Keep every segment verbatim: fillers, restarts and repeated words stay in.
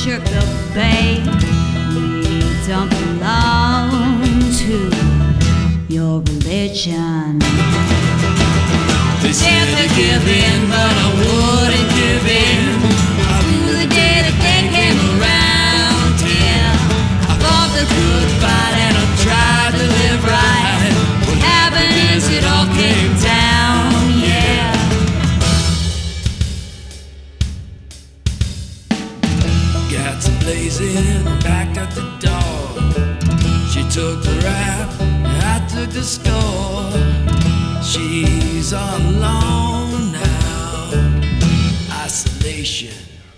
shook the bay. We don't belong to your religion. They said to give in, but I wouldn't give in. I knew the day that they came around here. I fought the good fight and I tried to live right. What happened is it all came down, yeah. Got to blazing, backed at the door. She took the rap, I took the score. She's all alone now, isolation.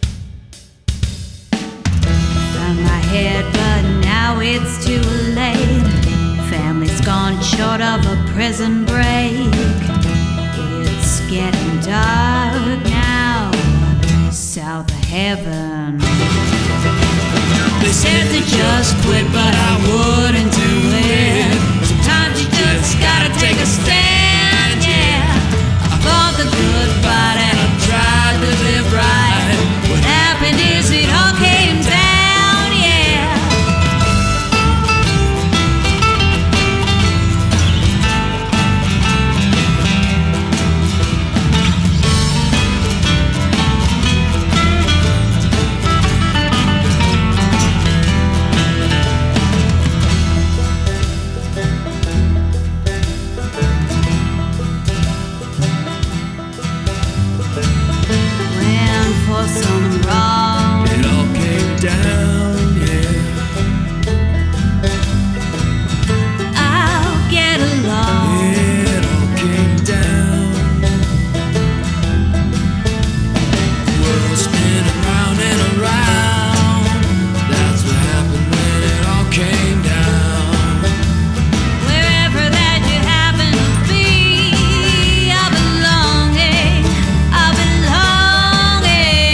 Found my head, but now it's too late. Family's gone short of a prison break. It's getting dark now, south of heaven. They said to just quit, but I wouldn't do it. Sometimes you just gotta take a stand, yeah. I fought the good fight and I tried to live right. What happened is it all came down, yeah. For some wrong, it all came down, yeah. I'll get along. It all came down. The world spinning round and around. That's what happened when it all came down. Wherever that you happen to be, I belong, eh? I belong.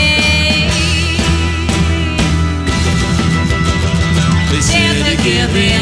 They said to give in,